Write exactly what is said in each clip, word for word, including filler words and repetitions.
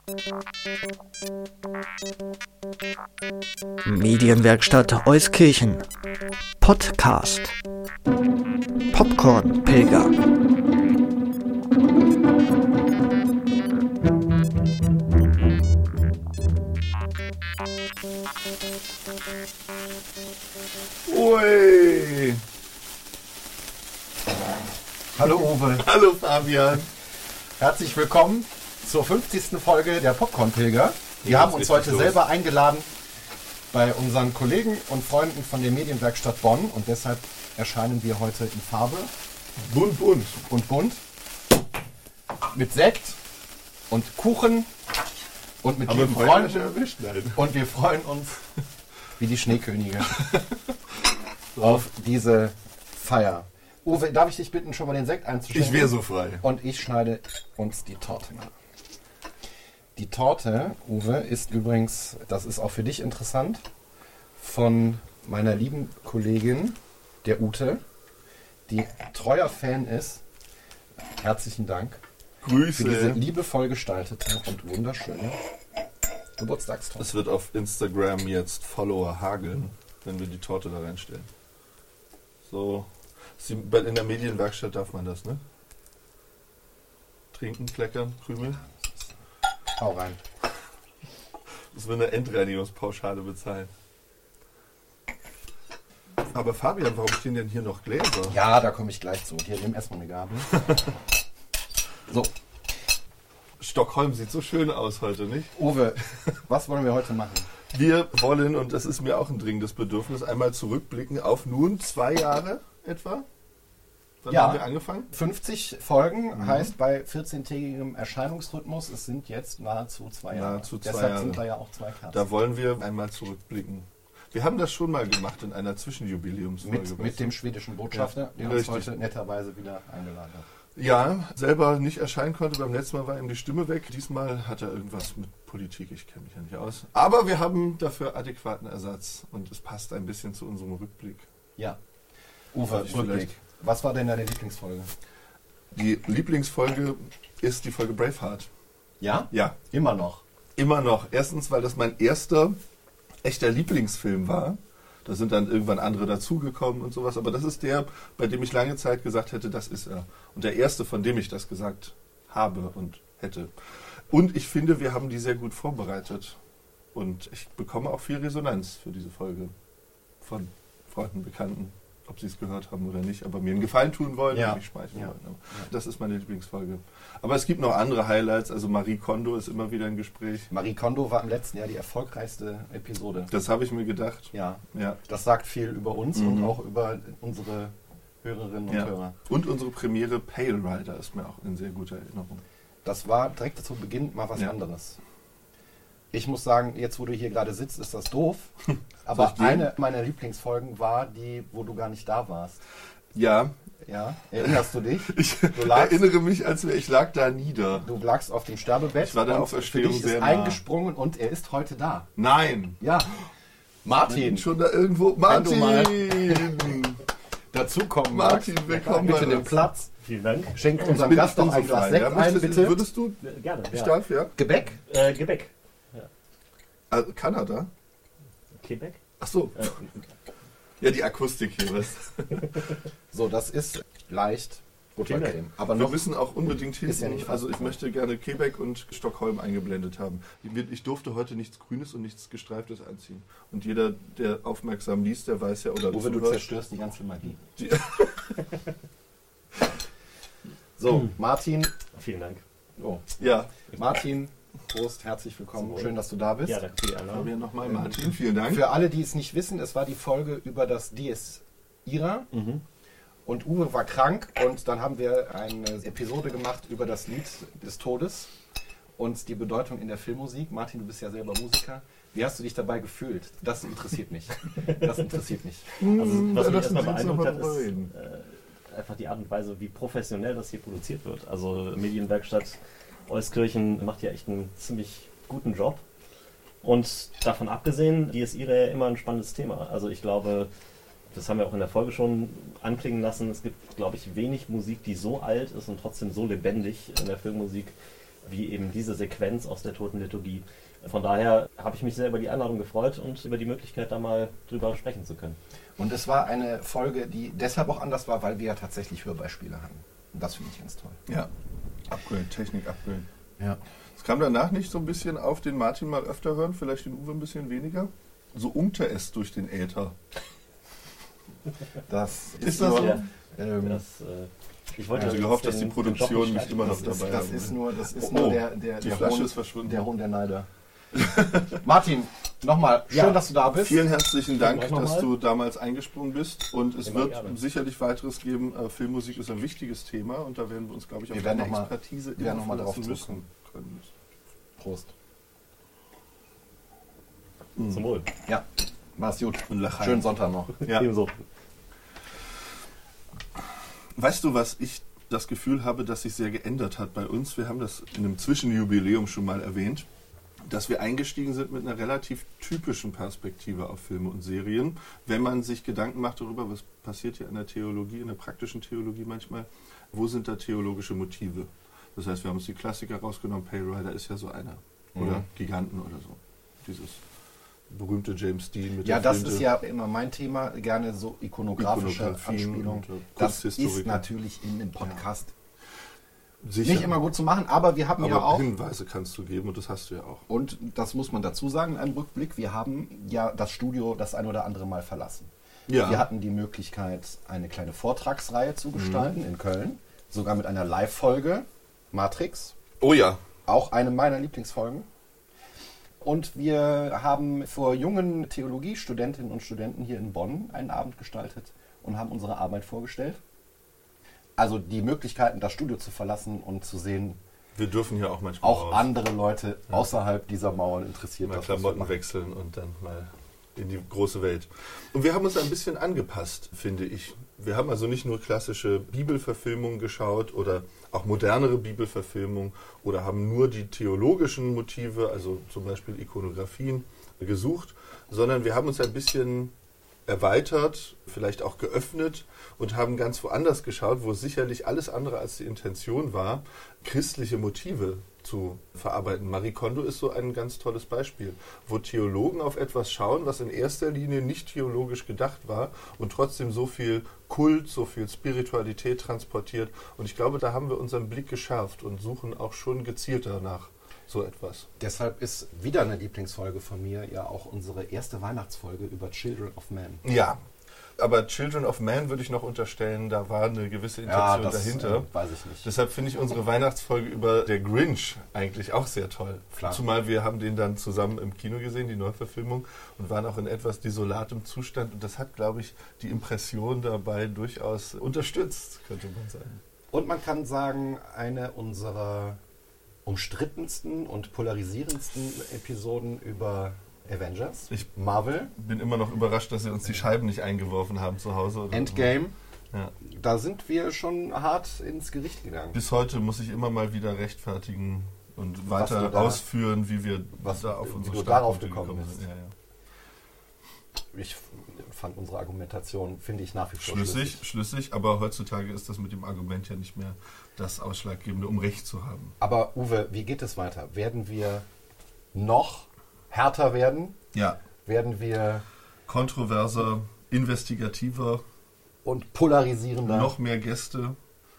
Medienwerkstatt Euskirchen Podcast Popcorn-Pilger. Ui. Hallo Uwe. Hallo Fabian. Herzlich willkommen zur fünfzigsten Folge der Popcorn-Pilger. Wir Ja, haben jetzt uns geht's heute los. selber eingeladen bei unseren Kollegen und Freunden von der Medienwerkstatt Bonn und deshalb erscheinen wir heute in Farbe Bunt, bunt. und bunt mit Sekt und Kuchen und mit Aber lieben Feuer Freunden erwischt, nein. und wir freuen uns wie die Schneekönige auf diese Feier. Uwe, darf ich dich bitten, schon mal den Sekt einzuschenken? Ich wäre so frei. Und ich schneide uns die Torte mal. Die Torte, Uwe, ist übrigens, das ist auch für dich interessant, von meiner lieben Kollegin, der Ute, die treuer Fan ist. Herzlichen Dank für diese Grüße. liebevoll gestaltete und wunderschöne Geburtstagstorte. Es wird auf Instagram jetzt Follower hageln, wenn wir die Torte da reinstellen. So. Sie- bei- In der Medienwerkstatt darf man das, ne? Trinken, kleckern, krümeln. Hau rein. Das wird eine Endreinigungspauschale bezahlen. Aber Fabian, warum stehen denn hier noch Gläser? Ja, da komme ich gleich zu. Hier, nimm erstmal eine Gabel. So, Stockholm sieht so schön aus heute, nicht? Uwe, was wollen wir heute machen? Wir wollen, und das ist mir auch ein dringendes Bedürfnis, einmal zurückblicken auf nun zwei Jahre etwa. Wann Ja. haben wir angefangen? fünfzig Folgen heißt bei vierzehntägigem Erscheinungsrhythmus, es sind jetzt nahezu zwei Jahre. Nahezu zwei Deshalb Jahre. sind da ja auch zwei Kerzen. Da wollen wir einmal zurückblicken. Wir haben das schon mal gemacht in einer Zwischenjubiläumsfolge. mit, weißt mit du? dem schwedischen Botschafter, Ja, der uns richtig. heute netterweise wieder eingeladen hat. Ja, selber nicht erscheinen konnte. Beim letzten Mal war ihm die Stimme weg. Diesmal hat er irgendwas mit Politik. Ich kenne mich ja nicht aus. Aber wir haben dafür adäquaten Ersatz. Und es passt ein bisschen zu unserem Rückblick. Ja. Uwe, Darf ich Rückblick. vielleicht- Was war denn deine Lieblingsfolge? Die Lieblingsfolge ist die Folge Braveheart. Ja? Ja, Immer noch. immer noch. Erstens, weil das mein erster echter Lieblingsfilm war. Da sind dann irgendwann andere dazugekommen und sowas. Aber das ist der, bei dem ich lange Zeit gesagt hätte, das ist er. Und der erste, von dem ich das gesagt habe und hätte. Und ich finde, wir haben die sehr gut vorbereitet. Und ich bekomme auch viel Resonanz für diese Folge. Von Freunden, Bekannten. Ob sie es gehört haben oder nicht. Aber mir einen Gefallen tun wollen Ja. und mich schmeicheln Ja. wollen. Aber das ist meine Lieblingsfolge. Aber es gibt noch andere Highlights. Also Marie Kondo ist immer wieder ein Gespräch. Marie Kondo war im letzten Jahr die erfolgreichste Episode. Das habe ich mir gedacht. Ja, Ja. das sagt viel über uns Mhm. und auch über unsere Hörerinnen und Ja. Hörer. Und unsere Premiere Pale Rider ist mir auch in sehr guter Erinnerung. Das war direkt zu Beginn mal was Ja. anderes. Ich muss sagen, jetzt wo du hier gerade sitzt, ist das doof. Aber ich gehen? eine meiner Lieblingsfolgen war die, wo du gar nicht da warst. Ja, Ja, erinnerst du dich? ich Du lagst, erinnere mich, als wäre ich lag da nieder. du lagst auf dem Sterbebett Ich war der und Auferstehung für dich ist sehr nah. eingesprungen und er ist heute da. Nein! Ja, Ich Martin, bin schon da irgendwo. Wenn du mal- Martin! dazukommen Martin, magst, willkommen bitte bei den uns. Platz. Vielen Dank. Schenk unserem Bin- Gast bin noch so ein Glas frei, Sekt ja? ein, Möchtest- bitte. Würdest du? Äh, Gerne. Ich Ja. darf, ja? Gebäck? Äh, Quebec. Also Kanada? Quebec? Ach so. Äh, Ja, die Akustik hier, was? So, das ist leicht Vielen Buttercreme. Aber Wir noch müssen auch unbedingt Ist ja hinten, nicht also ich fast. möchte gerne Quebec und Stockholm eingeblendet haben. Ich- Ich durfte heute nichts Grünes und nichts Gestreiftes anziehen. Und jeder, der aufmerksam liest, der weiß ja, oder Uwe, du zuhört, zerstörst die ganze Magie. Die- So, Martin. Vielen Dank. Oh, ja, Martin, Prost, herzlich willkommen. Zum Wohl. Schön, dass du da bist. Ja, danke für die Einladung. Fabian nochmal, Martin, vielen Dank. Für alle, die es nicht wissen, es war die Folge über das Dies Ira Mhm. und Uwe war krank und dann haben wir eine Episode gemacht über das Lied des Todes und die Bedeutung in der Filmmusik. Martin, du bist ja selber Musiker. Wie hast du dich dabei gefühlt? Das interessiert mich. Das interessiert mich. Also, was Ja, mich lassen erstmal Sie uns noch beeindruckt mal hat, drüber ist reden. äh, einfach die Art und Weise, wie professionell das hier produziert wird. Also Medienwerkstatt Euskirchen macht ja echt einen ziemlich guten Job. Und davon abgesehen, die ist ihre ja immer ein spannendes Thema. Also ich glaube, das haben wir auch in der Folge schon anklingen lassen, es gibt, glaube ich, wenig Musik, die so alt ist und trotzdem so lebendig in der Filmmusik wie eben diese Sequenz aus der Totenliturgie. Von daher habe ich mich sehr über die Einladung gefreut und über die Möglichkeit, da mal drüber sprechen zu können. Und es war eine Folge, die deshalb auch anders war, weil wir ja tatsächlich Hörbeispiele hatten. Und das finde ich ganz toll. Ja, Upgrade, Technik, Upgrade. Ja. Es kam danach nicht so ein bisschen auf den Martin mal öfter hören, vielleicht den Uwe ein bisschen weniger? So umte es durch den Äther. Das ist, Ist das nur, so? Ja, ähm, das, äh, ich wollte Also jetzt gehofft, dass die den- den Produktion Job nicht immer noch das, ist, dabei das haben. ist nur, das ist Oh, nur oh, der, der, die der, Flasche Hohn, ist verschwunden. der Hohn der Neider. Martin, nochmal, schön, Ja. dass du da bist. Vielen herzlichen Dank, Dank nochmal. dass du damals eingesprungen bist. Und es Immer wird gerne. sicherlich weiteres geben. Äh, Filmmusik ist ein wichtiges Thema und da werden wir uns, glaube ich, auf Wir werden deine noch mal- Expertise wir werden immer noch mal drauf verlassen müssen zurückkommen. können. Prost. Zum Wohl. Ja, mach's gut. Und Lachheim. Schönen Sonntag noch. Ja. Ebenso. Weißt du, was ich das Gefühl habe, dass sich sehr geändert hat bei uns? Wir haben das in einem Zwischenjubiläum schon mal erwähnt, dass wir eingestiegen sind mit einer relativ typischen Perspektive auf Filme und Serien. Wenn man sich Gedanken macht darüber, was passiert hier in der Theologie, in der praktischen Theologie manchmal, wo sind da theologische Motive? Das heißt, wir haben uns die Klassiker rausgenommen, Pale Rider ist ja so einer. Oder Mhm. Giganten oder so. Dieses berühmte James Dean mit Ja, der das Flinte. ist ja immer mein Thema, gerne so ikonografische Ikonografien Anspielungen. und, äh, Das Kunsthistoriker. ist natürlich in dem Podcast Sicher. nicht immer gut zu machen, aber wir haben Aber ja auch, Hinweise kannst du geben und das hast du ja auch. und das muss man dazu sagen, ein Rückblick, wir haben ja das Studio das ein oder andere Mal verlassen. Ja. Wir hatten die Möglichkeit, eine kleine Vortragsreihe zu gestalten Mhm. in Köln, sogar mit einer Live-Folge, Matrix, Oh ja. auch eine meiner Lieblingsfolgen. Und wir haben vor jungen Theologiestudentinnen und Studenten hier in Bonn einen Abend gestaltet und haben unsere Arbeit vorgestellt. Also die Möglichkeiten, das Studio zu verlassen und zu sehen, Wir dürfen hier auch manchmal auch raus, andere Leute außerhalb dieser Mauern interessiert. mal das, was wir Klamotten machen. wechseln und dann mal in die große Welt. Und wir haben uns ein bisschen angepasst, finde ich. Wir haben also nicht nur klassische Bibelverfilmungen geschaut oder auch modernere Bibelverfilmungen oder haben nur die theologischen Motive, also zum Beispiel Ikonografien, gesucht, sondern wir haben uns ein bisschen erweitert, vielleicht auch geöffnet und haben ganz woanders geschaut, wo sicherlich alles andere als die Intention war, christliche Motive zu verarbeiten. Marie Kondo ist so ein ganz tolles Beispiel, wo Theologen auf etwas schauen, was in erster Linie nicht theologisch gedacht war und trotzdem so viel Kult, so viel Spiritualität transportiert. Und ich glaube, da haben wir unseren Blick geschärft und suchen auch schon gezielter nach so etwas. Deshalb ist wieder eine Lieblingsfolge von mir ja auch unsere erste Weihnachtsfolge über Children of Men. Ja, aber Children of Man würde ich noch unterstellen, da war eine gewisse Intention dahinter. äh, weiß ich nicht. Deshalb finde ich unsere Weihnachtsfolge über der Grinch eigentlich auch sehr toll. Klar. Zumal wir haben den dann zusammen im Kino gesehen, die Neuverfilmung, und waren auch in etwas desolatem Zustand. Und das hat, glaube ich, die Impression dabei durchaus unterstützt, könnte man sagen. Und man kann sagen, eine unserer umstrittensten und polarisierendsten Episoden über Avengers, Ich Marvel, bin immer noch überrascht, dass sie uns die Scheiben nicht eingeworfen haben zu Hause. Oder Endgame. So. Ja. Da sind wir schon hart ins Gericht gegangen. Bis heute muss ich immer mal wieder rechtfertigen und Was weiter du da- ausführen, wie wir was- da auf wie unsere du darauf Standpunkte gekommen bist. sind. Ja, ja. Ich f- fand unsere Argumentation, finde ich nach wie vor Schlüssig, schlüssig, aber heutzutage ist das mit dem Argument ja nicht mehr das Ausschlaggebende, um Recht zu haben. Aber Uwe, wie geht es weiter? Werden wir noch härter werden? Ja, Werden wir kontroverser, investigativer, und polarisierender? noch mehr Gäste.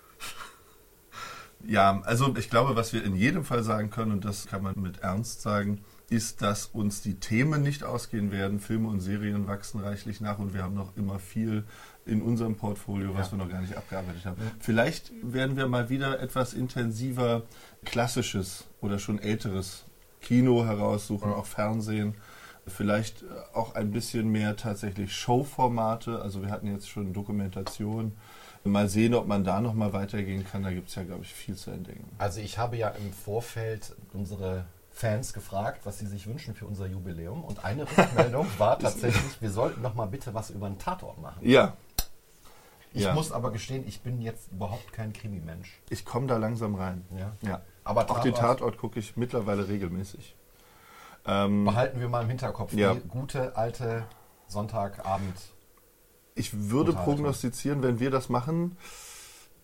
Ja, also ich glaube, was wir in jedem Fall sagen können, und das kann man mit Ernst sagen, ist, dass uns die Themen nicht ausgehen werden. Filme und Serien wachsen reichlich nach und wir haben noch immer viel in unserem Portfolio, was Ja. wir noch gar nicht abgearbeitet haben. Vielleicht werden wir mal wieder etwas intensiver klassisches oder schon älteres Kino heraussuchen, auch Fernsehen. Vielleicht auch ein bisschen mehr tatsächlich Showformate. Also wir hatten jetzt schon Dokumentation. Mal sehen, ob man da noch mal weitergehen kann. Da gibt es ja, glaube ich, viel zu entdecken. Also ich habe ja im Vorfeld unsere Fans gefragt, was sie sich wünschen für unser Jubiläum. Und eine Rückmeldung war tatsächlich, wir sollten noch mal bitte was über einen Tatort machen. Ja, Ich Ja. muss aber gestehen, ich bin jetzt überhaupt kein Krimi-Mensch. ich komme da langsam rein. Ja. Ja. Aber Auch den Tatort- Tatort gucke ich mittlerweile regelmäßig. Ähm, Behalten wir mal im Hinterkopf, Ja. die gute alte Sonntagabend. ich würde Total prognostizieren, wenn wir das machen,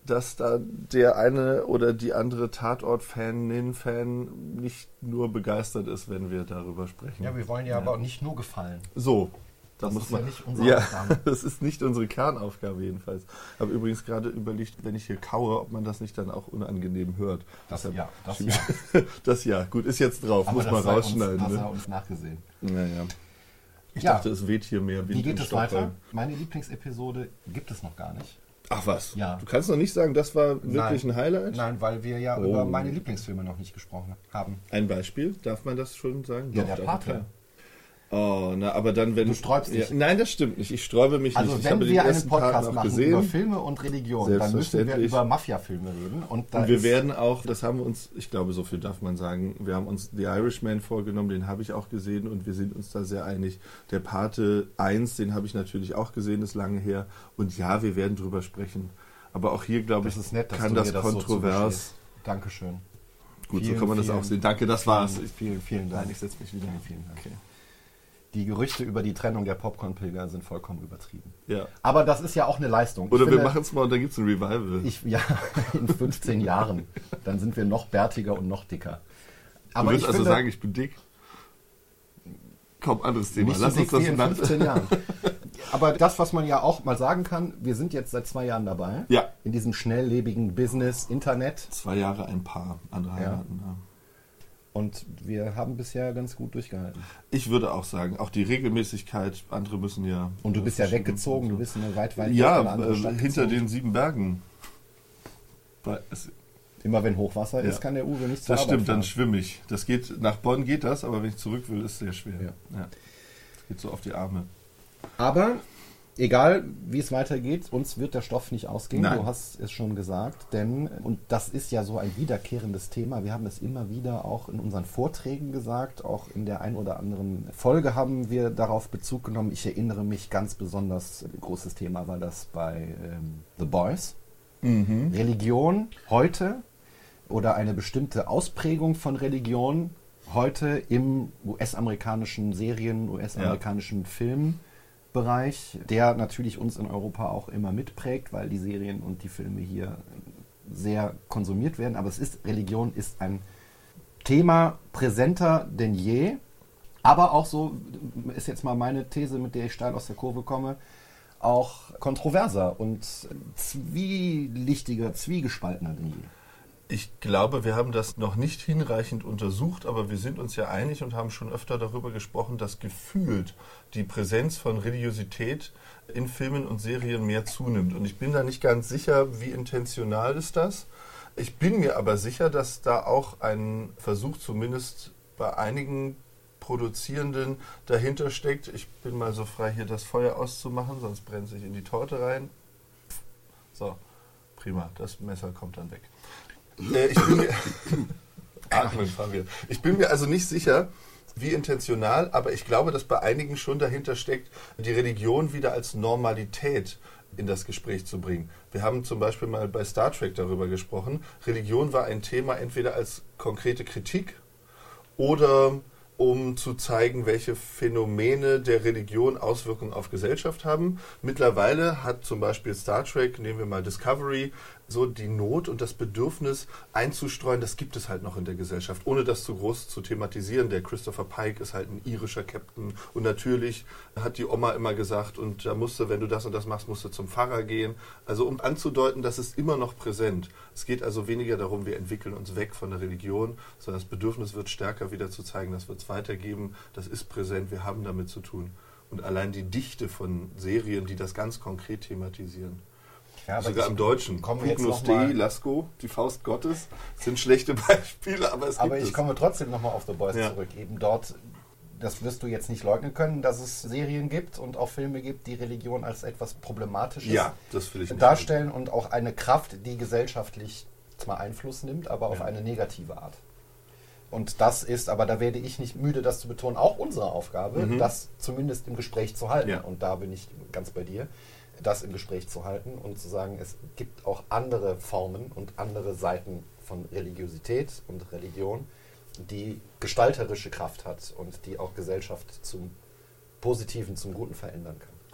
dass da der eine oder die andere Tatort-Fanin, Fan nicht nur begeistert ist, wenn wir darüber sprechen. Ja, wir wollen ja, ja. aber auch nicht nur gefallen. So. Da das muss ist man, ja nicht unsere ja, Aufgabe. Das ist nicht unsere Kernaufgabe jedenfalls. Ich habe übrigens gerade überlegt, wenn ich hier kaue, ob man das nicht dann auch unangenehm hört. Das, Deshalb, ja, das ja. Das ja, gut, ist jetzt drauf, aber muss man rausschneiden. Uns, das ne? hat uns nachgesehen. Naja. Ich ja. dachte, es weht hier mehr Wind. Wie geht in es Stockholm. weiter? Meine Lieblingsepisode gibt es noch gar nicht. Ach was? Ja. Du kannst noch nicht sagen, das war wirklich Nein. ein Highlight? Nein, weil wir ja Oh. über meine Lieblingsfilme noch nicht gesprochen haben. Ein Beispiel? Darf man das schon sagen? Ja, Doch, der darf Pate. man. Oh, na, aber dann, wenn... Du sträubst dich. Ja, nein, das stimmt nicht. Ich sträube mich Also nicht. Ich wenn habe wir den einen ersten Part Podcast noch machen gesehen. über Filme und Religion, dann müssen wir Selbstverständlich. über Mafia-Filme reden. Und, da Und wir ist werden auch, das haben wir uns, ich glaube, so viel darf man sagen, wir haben uns The Irishman vorgenommen, den habe ich auch gesehen und wir sind uns da sehr einig. Der Pate eins, den habe ich natürlich auch gesehen, ist lange her. Und ja, wir werden drüber sprechen. Aber auch hier, glaube ich, das ist nett, dass kann du das mir das so kontrovers... zugestehst. Dankeschön. Gut, Vielen, so kann man das vielen, auch sehen. Danke, das war's. Vielen, vielen, vielen Dank. Nein, ich setze mich wieder. Vielen, vielen Dank. Okay. Die Gerüchte über die Trennung der Popcorn-Pilger sind vollkommen übertrieben. Ja. Aber das ist ja auch eine Leistung. Oder Ich wir finde, machen es mal und dann gibt es ein Revival. Ich, ja, in fünfzehn Jahren. Dann sind wir noch bärtiger und noch dicker. Du Aber würdest ich also finde, sagen, ich bin dick? Kaum anderes Thema. nicht so Lass uns dick wie das in dann. fünfzehn Jahren. Aber das, was man ja auch mal sagen kann, wir sind jetzt seit zwei Jahren dabei. Ja. In diesem schnelllebigen Business, Internet. Zwei Jahre ein Paar, andere Ja. heiraten. Ja. Und wir haben bisher ganz gut durchgehalten. Ich würde auch sagen, auch die Regelmäßigkeit, andere müssen ja... Und du bist ja weggezogen, du bist eine weit, weit weg in Ja, eine andere äh, Stadt hinter gezogen. den sieben Bergen. Weil es, Immer wenn Hochwasser Ja. ist, kann der Uwe nicht zur das Arbeit stimmt, dann fahren. schwimme ich. Das geht, nach Bonn geht das, aber wenn ich zurück will, ist es sehr schwer. Ja. Ja. Geht so auf die Arme. Aber egal, wie es weitergeht, uns wird der Stoff nicht ausgehen. Nein. Du hast es schon gesagt, denn, und das ist ja so ein wiederkehrendes Thema, wir haben es immer wieder auch in unseren Vorträgen gesagt, auch in der ein oder anderen Folge haben wir darauf Bezug genommen. Ich erinnere mich ganz besonders, ein großes Thema war das bei ähm, The Boys. Mhm. Religion heute oder eine bestimmte Ausprägung von Religion heute im U S-amerikanischen Serien, U S-amerikanischen Filmbereich, der natürlich uns in Europa auch immer mitprägt, weil die Serien und die Filme hier sehr konsumiert werden. Aber es ist, Religion ist ein Thema präsenter denn je. Aber auch so, ist jetzt mal meine These, mit der ich steil aus der Kurve komme, auch kontroverser und zwielichtiger, zwiegespaltener denn je. Ich glaube, wir haben das noch nicht hinreichend untersucht, aber wir sind uns ja einig und haben schon öfter darüber gesprochen, dass gefühlt die Präsenz von Religiosität in Filmen und Serien mehr zunimmt. Und ich bin da nicht ganz sicher, wie intentional ist das. Ich bin mir aber sicher, dass da auch ein Versuch zumindest bei einigen Produzierenden dahinter steckt. Ich bin mal so frei, hier das Feuer auszumachen, sonst brennt sich in die Torte rein. So, prima, das Messer kommt dann weg. Äh, ich, bin mir, Atmen, Fabian. ich bin mir also nicht sicher, wie intentional, aber ich glaube, dass bei einigen schon dahinter steckt, die Religion wieder als Normalität in das Gespräch zu bringen. Wir haben zum Beispiel mal bei Star Trek darüber gesprochen. Religion war ein Thema entweder als konkrete Kritik oder um zu zeigen, welche Phänomene der Religion Auswirkungen auf Gesellschaft haben. Mittlerweile hat zum Beispiel Star Trek, nehmen wir mal Discovery, so die Not und das Bedürfnis einzustreuen, das gibt es halt noch in der Gesellschaft, ohne das zu groß zu thematisieren. Der Christopher Pike ist halt ein irischer Captain und natürlich hat die Oma immer gesagt, und da musst du, wenn du das und das machst, musst du zum Pfarrer gehen. Also um anzudeuten, das ist immer noch präsent. Es geht also weniger darum, wir entwickeln uns weg von der Religion, sondern das Bedürfnis wird stärker wieder zu zeigen, das wird es weitergeben, das ist präsent, wir haben damit zu tun. Und allein die Dichte von Serien, die das ganz konkret thematisieren. Ja, aber sogar ich- im Deutschen. kommen wir jetzt Pugnus noch mal- Dei, Lasko, die Faust Gottes, sind schlechte Beispiele, aber es Aber gibt ich es. komme trotzdem nochmal auf The Boys Ja. zurück. Eben dort, das wirst du jetzt nicht leugnen können, dass es Serien gibt und auch Filme gibt, die Religion als etwas Problematisches Ja, das will ich nicht. darstellen und auch eine Kraft, die gesellschaftlich zwar Einfluss nimmt, aber auf Ja. eine negative Art. Und das ist, aber da werde ich nicht müde, das zu betonen, auch unsere Aufgabe, Mhm. das zumindest im Gespräch zu halten. Ja. Und da bin ich ganz bei dir, das im Gespräch zu halten und zu sagen, es gibt auch andere Formen und andere Seiten von Religiosität und Religion, die gestalterische Kraft hat und die auch Gesellschaft zum Positiven, zum Guten verändern kann.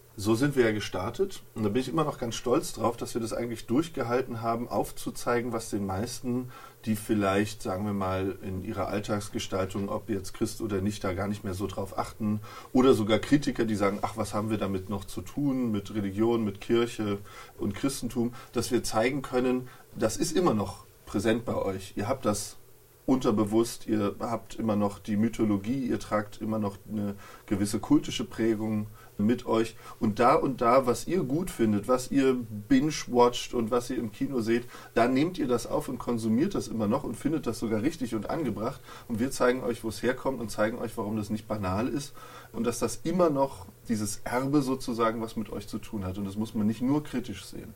so sind wir ja gestartet und da bin ich immer noch ganz stolz drauf, dass wir das eigentlich durchgehalten haben, aufzuzeigen, was den meisten, die vielleicht, sagen wir mal, in ihrer Alltagsgestaltung, ob jetzt Christ oder nicht, da gar nicht mehr so drauf achten oder sogar Kritiker, die sagen, ach, was haben wir damit noch zu tun mit Religion, mit Kirche und Christentum, dass wir zeigen können, das ist immer noch präsent bei euch. Ihr habt das unterbewusst, ihr habt immer noch die Mythologie, ihr tragt immer noch eine gewisse kultische Prägung mit euch und da und da, was ihr gut findet, was ihr binge-watcht und was ihr im Kino seht, da nehmt ihr das auf und konsumiert das immer noch und findet das sogar richtig und angebracht und wir zeigen euch, wo es herkommt und zeigen euch, warum das nicht banal ist und dass das immer noch dieses Erbe sozusagen, was mit euch zu tun hat und das muss man nicht nur kritisch sehen.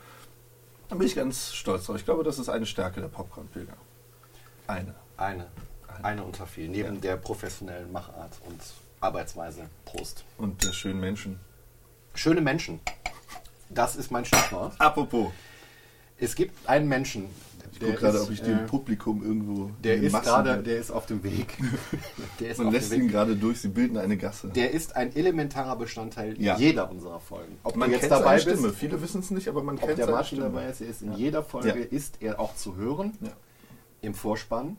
Da bin ich ganz stolz drauf. Ich glaube, das ist eine Stärke der Popcorn-Pilger. Eine. Eine. Eine unter vielen. Neben ja. der professionellen Machart und Arbeitsweise. Prost. Und der schönen Menschen. Schöne Menschen. Das ist mein Stichwort. Apropos. Es gibt einen Menschen. Ich gucke gerade, ob ich den äh, Publikum irgendwo... Der ist gerade, der ist auf dem Weg. Der ist Man auf lässt ihn gerade durch, sie bilden eine Gasse. Der ist ein elementarer Bestandteil ja. jeder unserer Folgen. Ob man jetzt dabei ist, Stimme. Viele wissen es nicht, aber man kennt der seine Martin Stimme. dabei ist, er ist in ja. jeder Folge, ja. ist er auch zu hören. Ja. Im Vorspann.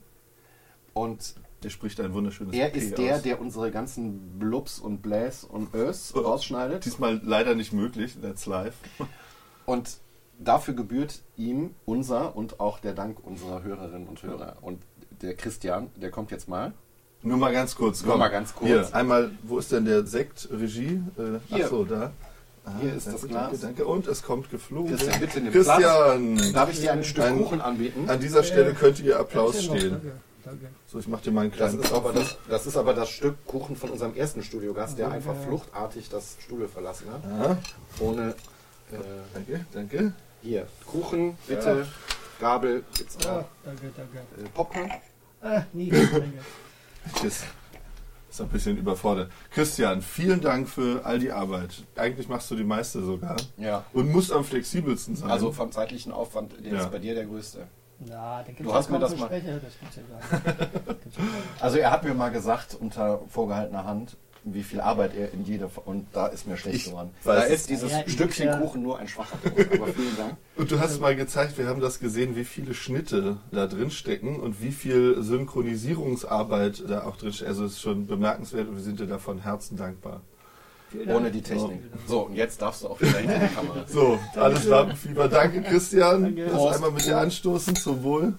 Und der spricht ein wunderschönes Er P ist der, aus. der unsere ganzen Blubs und Bläs und Ös oh, rausschneidet. Diesmal leider nicht möglich, that's live. Und dafür gebührt ihm unser und auch der Dank unserer Hörerinnen und Hörer. Und der Christian, der kommt jetzt mal. Nur mal ganz kurz. Nur komm. mal ganz kurz. Hier, einmal, wo ist denn der Sekt, Regie? Äh, Achso, da. Ah, hier ist danke, das Glas. Danke, danke. Und es kommt geflogen. Christian, bitte nimm Christian, Platz. Darf ich dir ein Stück ein, Kuchen anbieten? An dieser Stelle könnte ihr Applaus Ja, stehen. danke, danke. So, ich mache dir mal einen kleinen Das ist, aber das, das ist aber das Stück Kuchen von unserem ersten Studiogast, der einfach fluchtartig das Studio verlassen hat. Aha. Ohne... Äh, danke, danke. Hier, Kuchen, bitte. Ja. Gabel. Jetzt ja, danke, danke. Äh, Popcorn. Ah, nie, danke. Tschüss. Ist ein bisschen überfordert. Christian, vielen Dank für all die Arbeit. Eigentlich machst du die meiste sogar. Ja. Und musst am flexibelsten sein. Also vom zeitlichen Aufwand, der ja. ist bei dir der größte. Na, den du hast mir das mal. Sprecher, das gibt's ja gar nicht. Also er hat mir mal gesagt, unter vorgehaltener Hand, wie viel Arbeit er in jeder... Und da ist mir schlecht geworden. Da ist dieses ja, Stückchen ja. Kuchen nur ein schwacher Trost. Aber vielen Dank. Und du hast mal gezeigt, wir haben das gesehen, wie viele Schnitte da drin stecken und wie viel Synchronisierungsarbeit da auch drin steckt. Also es ist schon bemerkenswert und wir sind dir da von Herzen dankbar. Ohne die Technik. So, und jetzt darfst du auch wieder hinter die Kamera. So, alles Lampenfieber. Danke, Christian. Danke. Lass einmal mit dir anstoßen. Zum Wohl.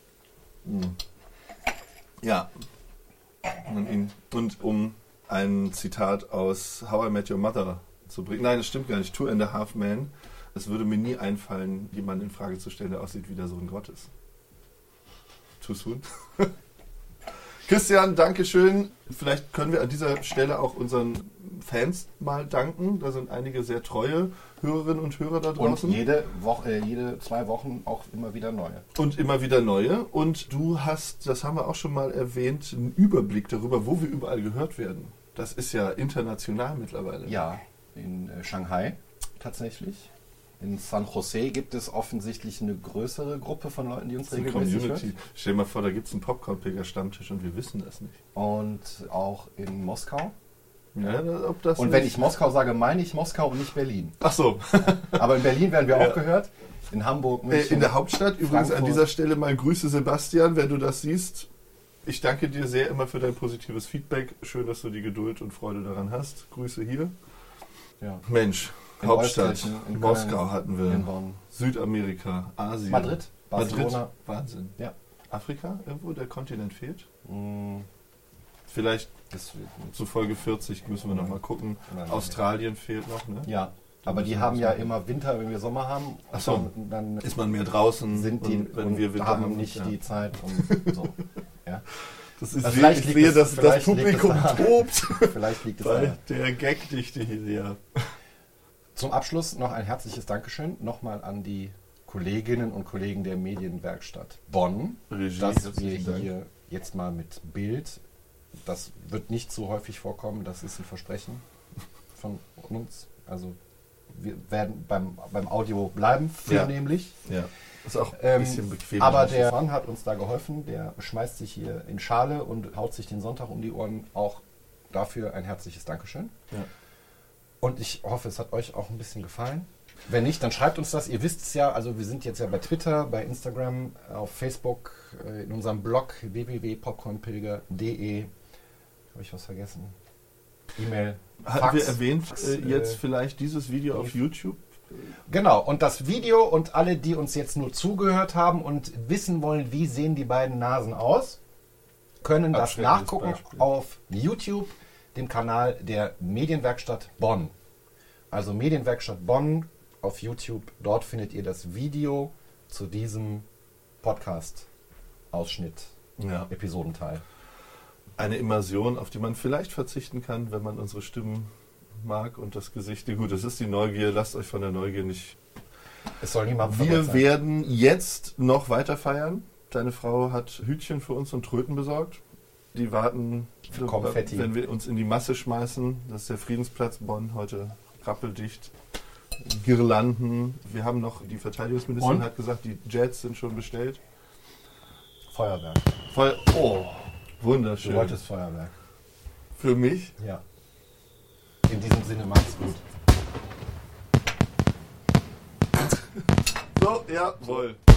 Hm. Ja. Und um ein Zitat aus How I Met Your Mother zu bringen. Nein, das stimmt gar nicht. Two and a Half Men. Es würde mir nie einfallen, jemanden in Frage zu stellen, der aussieht wie der Sohn Gottes. Too soon. Christian, danke schön. Vielleicht können wir an dieser Stelle auch unseren Fans mal danken. Da sind einige sehr treue Hörerinnen und Hörer da draußen. Und jede Woche, äh, jede zwei Wochen auch immer wieder neue. Und immer wieder neue. Und du hast, das haben wir auch schon mal erwähnt, einen Überblick darüber, wo wir überall gehört werden. Das ist ja international mittlerweile. Ja, in äh, Shanghai tatsächlich. In San Jose gibt es offensichtlich eine größere Gruppe von Leuten, die uns regelmäßig hören. Stell dir mal vor, da gibt es einen Popcorn-Pilger-Stammtisch und wir wissen das nicht. Und auch in Moskau. Ja, ob das und wenn ich Moskau sage, meine ich Moskau und nicht Berlin. Ach so. Aber in Berlin werden wir ja. auch gehört. In Hamburg, München, in der Hauptstadt. Frankfurt. Übrigens an dieser Stelle mal Grüße Sebastian, wenn du das siehst. Ich danke dir sehr immer für dein positives Feedback. Schön, dass du die Geduld und Freude daran hast. Grüße hier. Ja. Mensch, in Hauptstadt. In Moskau Köln, hatten wir. In Bonn. Südamerika, Asien. Madrid. Madrid. Wahnsinn. Ja. Afrika, irgendwo der Kontinent fehlt? Mm. Vielleicht zu Folge vierzig müssen wir noch mal gucken. Nein, Australien nein. fehlt noch, ne? Ja. Aber die haben ja immer Winter, wenn wir Sommer haben. Ach so, dann, dann ist man mehr draußen, sind die, und, wenn wir Winter haben, haben nicht ja. die Zeit. Und so. Ja. Das ist also sehr, ich sehe, dass das Publikum tobt. Vielleicht liegt es bei der Gagdichte hier sehr. Zum Abschluss noch ein herzliches Dankeschön nochmal an die Kolleginnen und Kollegen der Medienwerkstatt Bonn, Regie, dass wir hier Dank. jetzt mal mit Bild, das wird nicht so häufig vorkommen, das ist ein Versprechen von uns. Also wir werden beim, beim Audio bleiben, vornehmlich. Ja. ja. Ist auch ein ähm, bisschen bequem. Aber der Mann hat uns da geholfen, der schmeißt sich hier in Schale und haut sich den Sonntag um die Ohren. Auch dafür ein herzliches Dankeschön. Ja. Und ich hoffe, es hat euch auch ein bisschen gefallen. Wenn nicht, dann schreibt uns das. Ihr wisst es ja, also wir sind jetzt ja bei Twitter, bei Instagram, auf Facebook, äh, in unserem Blog w w w punkt popcornpilger punkt de. Habe ich was vergessen? E-Mail. Hatten Fax, wir erwähnt, Fax, äh, jetzt äh, vielleicht dieses Video auf YouTube? Genau, und das Video und alle, die uns jetzt nur zugehört haben und wissen wollen, wie sehen die beiden Nasen aus, können das Abschreckendes nachgucken Beispiel. auf YouTube, dem Kanal der Medienwerkstatt Bonn. Also Medienwerkstatt Bonn auf YouTube, dort findet ihr das Video zu diesem Podcast-Ausschnitt, Ja. Episodenteil. Eine Immersion, auf die man vielleicht verzichten kann, wenn man unsere Stimmen mag und das Gesicht. Ja, gut, das ist die Neugier, lasst euch von der Neugier nicht. Es soll niemand Wir verrückt sein. werden jetzt noch weiter feiern. Deine Frau hat Hütchen für uns und Tröten besorgt. Die warten, Für Konfetti. wenn wir uns in die Masse schmeißen. Das ist der Friedensplatz Bonn, heute rappeldicht. Girlanden. Wir haben noch, die Verteidigungsministerin Und? hat gesagt, die Jets sind schon bestellt. Feuerwerk. Voll, oh, wunderschön. Du wolltest Feuerwerk. Für mich. Ja. In diesem Sinne, macht's gut. So, jawohl.